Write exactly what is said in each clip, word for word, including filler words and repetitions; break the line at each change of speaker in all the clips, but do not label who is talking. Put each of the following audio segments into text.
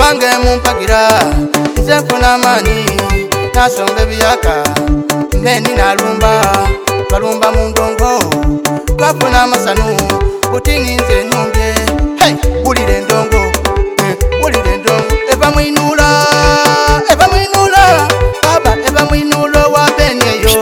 wange mumpagira nze nfuna amaanyi nasomba ebiyaka meni nalumba balumba mu ndongo twafuna amasanu butini nze numbye hey bulire ndongo eh, bulire ndongo eva mwinula eva mwinula baba eva mwinula wa benyeyo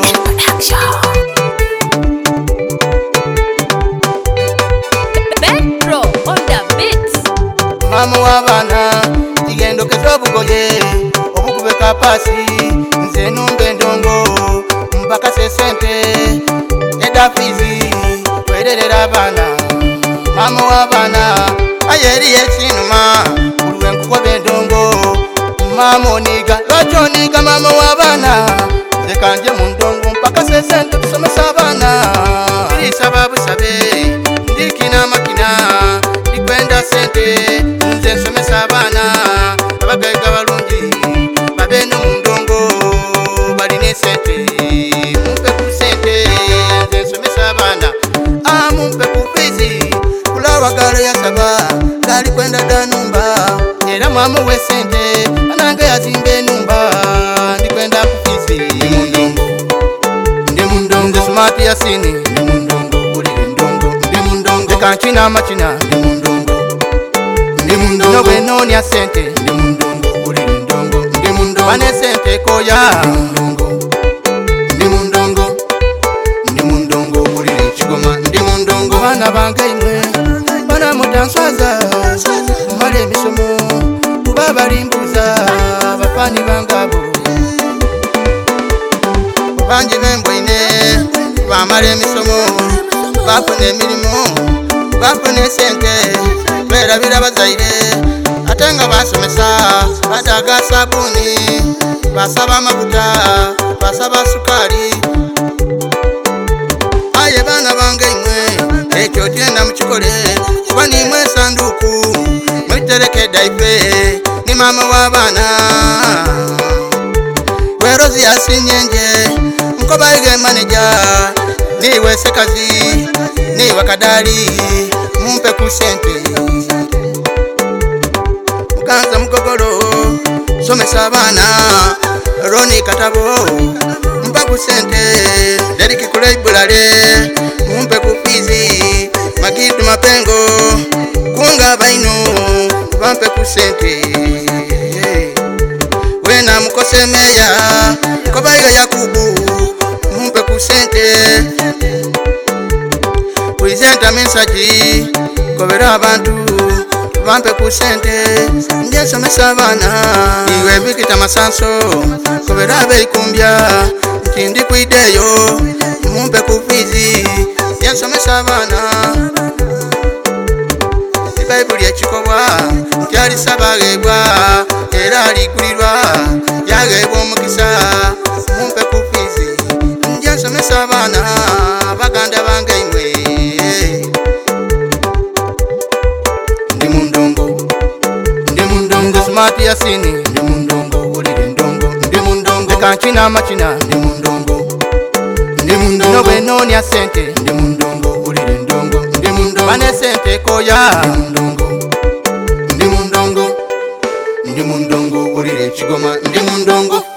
Bedro on the beat.
mama wabana igendo kezobugoye obukubeka pasi nze numbe ndongo mpaka sesente edafizi wererera abana mama wabana ayeri yekinuma ulwe nkukobe ndongo mama oniga lwaki oniga mama wabana nze kanje mu ndongo mpaka sesente tusomesa abana irisaba busabe ndikina makina ndikwenda sente nze nsomesa abana abagaiga balungi babene mu ndongo baline sente mumpe ku sente nze nsomesa abana amumpe ku fizi kulawagalo yasaba gali kwenda danumba era mwamu we sente anange yazimbe enumba ndikwenda ku fizi ndi mu ndongo smart yasini ndi mu ndongo bulire ndongo ndi mu ndongo kanchina machina ndi mu ndongo ndi mu ndongo nobe nonya sente ndi mu ndongo bulire ndongo ndi mu ndongo bane sente koya ndi mu ndongo ndi mu ndongo ndi mu ndongo bulire chigoma ndi mu ndongo bana bange imwe bana mutanswaza male emisomo kuba balimbuza bafani bangabo banji bembwine bamala emisomo bafuna emirimu bafuna sente berabira bazaire ate nga basomesa badaga sabuni basaba amavuta basaba sukali aye bana bange imwe ekyo tyenda mukikole kuba nimwe esanduku mwiterekeda ife ni mama w'abaana werozi yasinyenje nkobaige maneja niwe sekazi niwe kadali mumpe ku sente mukanza mugogolo somesa abana roni katabo mumpe ku sente deriki kuleibulale mumpe ku fizi magidu mapengo kunga baino bampe ku sente wena mukose meya kobaiga yakubu mumpe ku sente presenta message kobera abantu bampe ku sente nje somesa abana iwe bikita masanso kobera beikumbya kindi kuideyo mumpe ku fizi nje somesa abana Bible yachikobwa kyali sabagebwa era alikulirwa yagebwa omukisa mumpe ku fizi nje nsomesa abana baganda bange imwe ndi mu ndongo ndi mu ndongo smart yasini ndi mu ndongo bulire ndongo ndi mu ndongo kanchina machina ndi mu ndongo ndi mu ndongo nobe nonya sente ndi mu ndongo bulire ndongo ndi mu ndongo bane sente koya ndi mu ndongo ndi mu ndongo bulire chigoma ndi mu ndongo